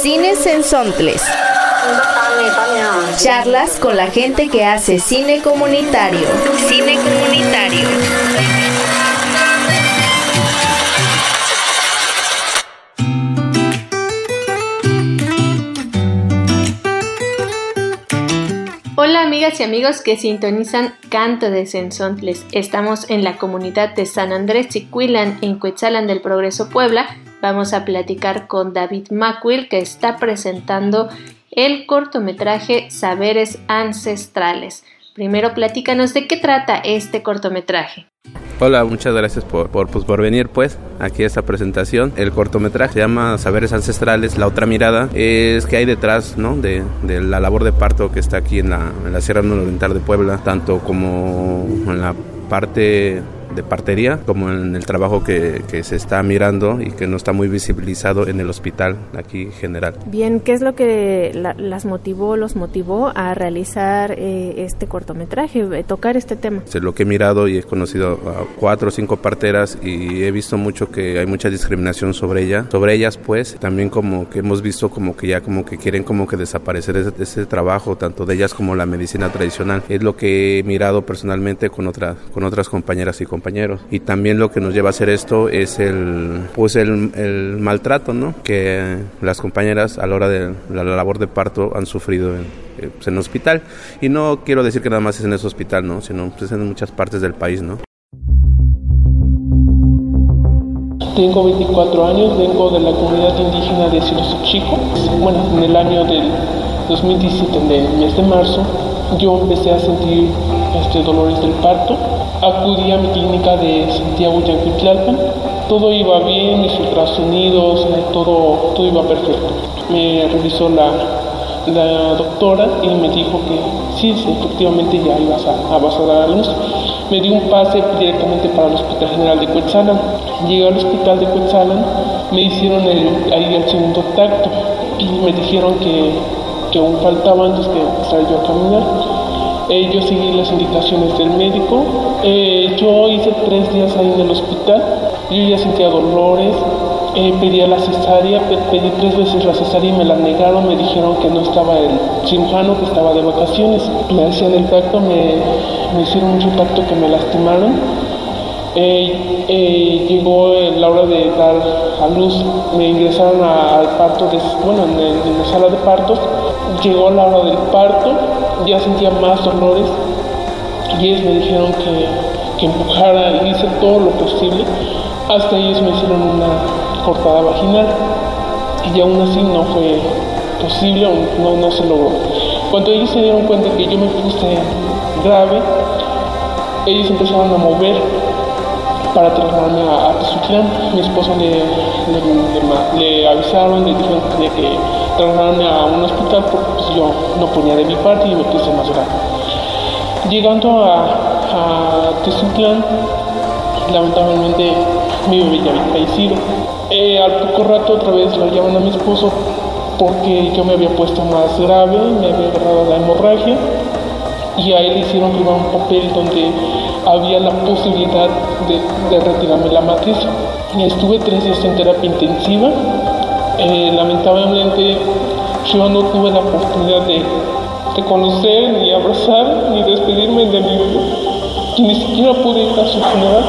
Cine Sensontles. Charlas con la gente que hace cine comunitario. Cine comunitario. Hola amigas y amigos que sintonizan Canto de Sensontles. Estamos en la comunidad de San Andrés Chicuilan, en Cuetzalan del Progreso, Puebla. Vamos a platicar con David Macuil, que está presentando el cortometraje Saberes Ancestrales. Primero platícanos de qué trata este cortometraje. Hola, muchas gracias por venir aquí a esta presentación. El cortometraje se llama Saberes Ancestrales. La otra mirada es que hay detrás, ¿no?, de la labor de parto que está aquí en la Sierra Nororiental de Puebla, tanto como en la parte de partería como en el trabajo que se está mirando y que no está muy visibilizado en el hospital aquí general. Bien, ¿qué es lo que los motivó a realizar este cortometraje, tocar este tema? Lo que he mirado y he conocido a 4 o 5 parteras y he visto mucho que hay mucha discriminación sobre ellas, también como que hemos visto como que ya como que quieren como que desaparecer ese trabajo, tanto de ellas como la medicina tradicional. Es lo que he mirado personalmente con otras compañeras y compañeros. Y también lo que nos lleva a hacer esto es el maltrato, ¿no?, que las compañeras a la hora de la labor de parto han sufrido en el hospital. Y no quiero decir que nada más es en ese hospital, ¿no?, sino pues en muchas partes del país, ¿no? Tengo 24 años, vengo de la comunidad indígena de Silosochico. Bueno, en el año del 2017, en el mes de marzo, yo empecé a sentir dolores del parto. Acudí a mi clínica de Santiago Yanquitlalpan. Todo iba bien, mis ultrasonidos, todo iba perfecto. Me revisó la doctora y me dijo que sí, efectivamente ya vas a dar a luz. Me dio un pase directamente para el Hospital General de Cuetzalan. Llegué al Hospital de Cuetzalan, me hicieron ahí el segundo tacto y me dijeron que aún faltaba antes de empezar yo a caminar. Yo seguí las indicaciones del médico. Yo hice 3 días ahí en el hospital. Yo ya sentía dolores. Pedí la cesárea, pedí 3 veces la cesárea y me la negaron. Me dijeron que no estaba el cirujano, que estaba de vacaciones. Me hacían el tacto, me hicieron mucho tacto que me lastimaron. Llegó la hora de dar a luz. Me ingresaron al parto, en la sala de partos. Llegó la hora del parto, ya sentía más dolores y ellos me dijeron que empujara, y hice todo lo posible. Hasta ellos me hicieron una cortada vaginal y aún así no fue posible, no se logró. Cuando ellos se dieron cuenta que yo me puse grave, ellos empezaron a mover para trasladarme a Tezutlán. Mi esposo le avisaron, le dijeron que trasladarme a un hospital porque pues, yo no ponía de mi parte y me puse más grave. Llegando a Tezutlán, lamentablemente mi bebé ya había fallecido. Al poco rato otra vez lo llaman a mi esposo porque yo me había puesto más grave, me había agarrado la hemorragia y a él le hicieron firmar un papel donde había la posibilidad de retirarme la matriz. Estuve 3 días en terapia intensiva. Lamentablemente yo no tuve la oportunidad de conocer, ni abrazar, ni despedirme de mi bebé. Y ni siquiera pude ir a su funeral.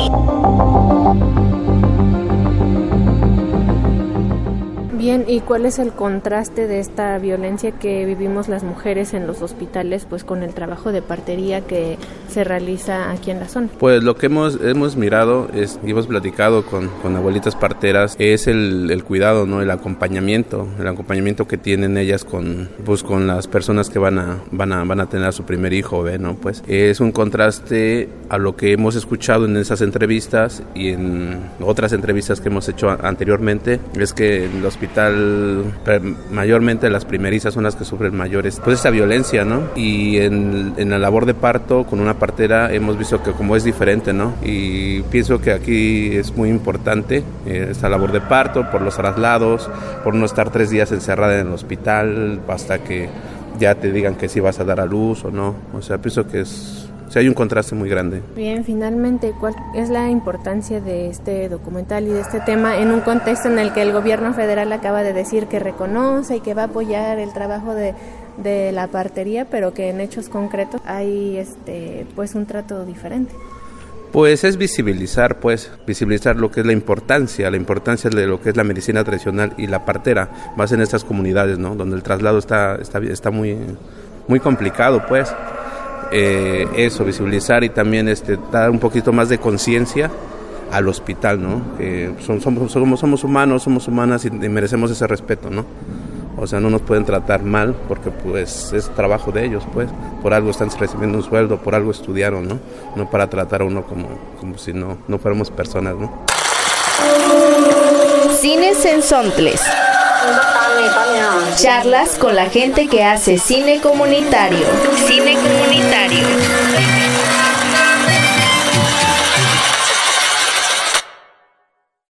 Bien, ¿y cuál es el contraste de esta violencia que vivimos las mujeres en los hospitales, pues con el trabajo de partería que se realiza aquí en la zona? Pues lo que hemos mirado y hemos platicado con abuelitas parteras es el cuidado, ¿no?, el acompañamiento que tienen ellas con las personas que van a tener a su primer hijo, ¿no? Pues es un contraste a lo que hemos escuchado en esas entrevistas y en otras entrevistas que hemos hecho anteriormente. Es que en el hospital mayormente las primerizas son las que sufren mayores pues esta violencia, ¿no? Y en la labor de parto con una partera hemos visto que como es diferente, ¿no? Y pienso que aquí es muy importante esta labor de parto por los traslados, por no estar 3 días encerrada en el hospital hasta que ya te digan que si vas a dar a luz o no. O sea, pienso que es O sea, hay un contraste muy grande. Bien, finalmente, ¿cuál es la importancia de este documental y de este tema en un contexto en el que el gobierno federal acaba de decir que reconoce y que va a apoyar el trabajo de la partería, pero que en hechos concretos hay pues un trato diferente? Pues es visibilizar lo que es la importancia de lo que es la medicina tradicional y la partera, más en estas comunidades, ¿no? Donde el traslado está muy, muy complicado, pues. Eso, visibilizar y también dar un poquito más de conciencia al hospital, ¿no? Que somos humanos, somos humanas y merecemos ese respeto, ¿no? O sea, no nos pueden tratar mal porque pues es trabajo de ellos, pues. Por algo están recibiendo un sueldo, por algo estudiaron, ¿no? No para tratar a uno como si no fuéramos personas, ¿no? Cine Sensontles. Charlas con la gente que hace cine comunitario. Cine comunitario.